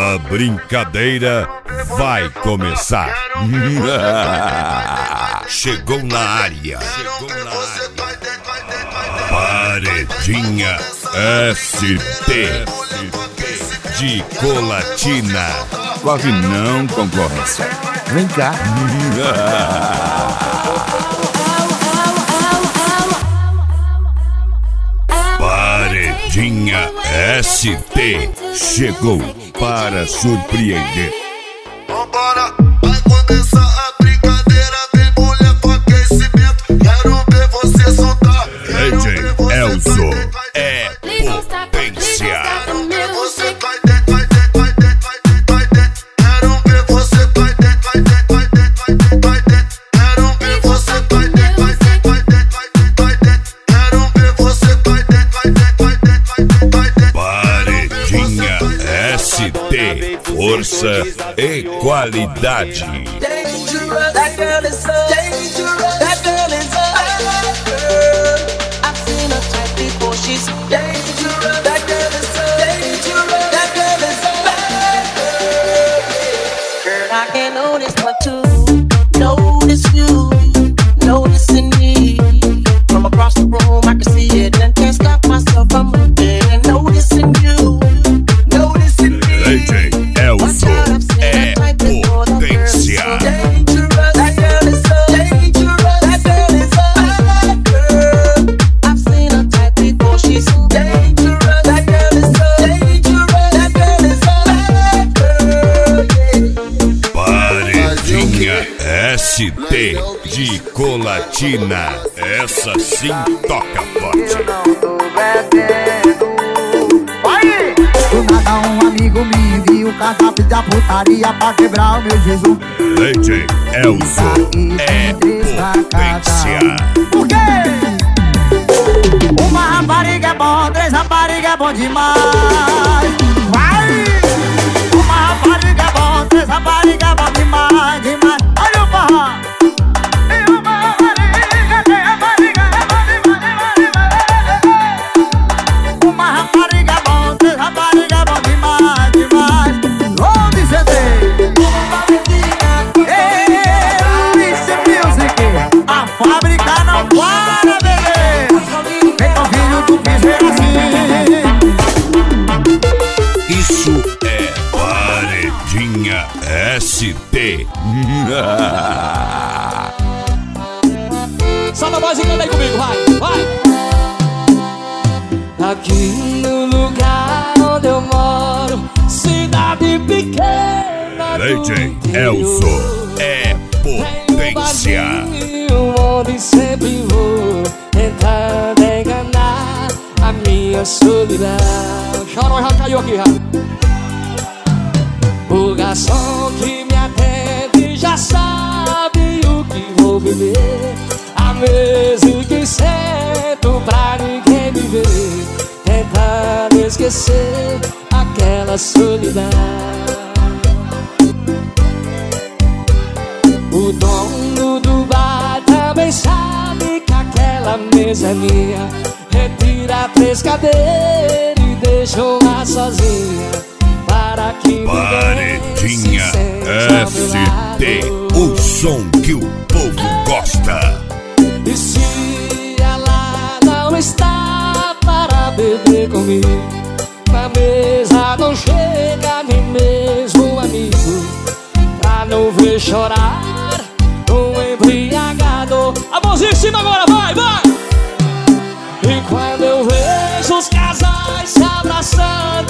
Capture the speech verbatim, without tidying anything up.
A brincadeira vai começar. Chegou na área. Chegou na área. Paredinha S T de Colatina. Corre não, concorrência. Vem cá. Paredinha S T chegou para surpreender. Vambora, vai começar a brincadeira. Vem mulher com aquecimento. Quero ver você soltar. D J Elzo é potência. Você vai dentro, vai dentro, vai dentro, vai dentro, vai dentro. Quero ver você vai dentro, vai dentro, vai dentro, vai dentro. Quero ver você vai dentro, vai dentro, vai dentro, vai dentro. Quero ver você vai dentro, vai dentro, vai dentro, vai dentro. Paredinha S T, força e qualidade. Dangerous, that girl is so dangerous. That girl is a bad girl. I've seen her type before. She's dangerous. That girl is so dangerous. That girl is a bad girl. Girl, I can't notice but to notice you, noticing me. From across the room, I can see it and can't stop myself from moving and noticing you, noticing me. D J Elzo é potência. Paredinha S T de Colatina. Essa sim toca forte. Do nada um amigo me envia o cardápio da putaria pra quebrar o meu jejum. D J Elzo é potência. Por quê? Uma rapariga é bom, três raparigas é bom demais. Vai! Uma rapariga é bom, três raparigas é bom demais, demais. Olha o forró! E uma rapariga, três raparigas é bom demais, demais, demais. Uma rapariga é bom, três raparigas é bom demais, demais. Onde C D? A fábrica não para, bebê. Vem com filho do piseiro assim. Isso é Paredinha S T. Solta a voz e canta aí comigo, vai, vai. Aqui no lugar onde eu moro, cidade pequena D J Elzo é potência. Onde sempre vou tentando enganar a minha solidão. Chorão já caiu aqui, já. O garçom que me atende já sabe o que vou beber. A mesa que sento pra ninguém me ver, tentando esquecer aquela solidão. O dono do bar também sabe que aquela mesa é minha. Retira três cadeiras e deixa lá sozinha, para que Paredinha S T, o som que o povo gosta. E se ela não está para beber comigo, na mesa não chega nem mesmo um amigo, pra não ver chorar um embriagado. A mãozinha em cima agora, vai, vai! E quando eu vejo os casais se abraçando,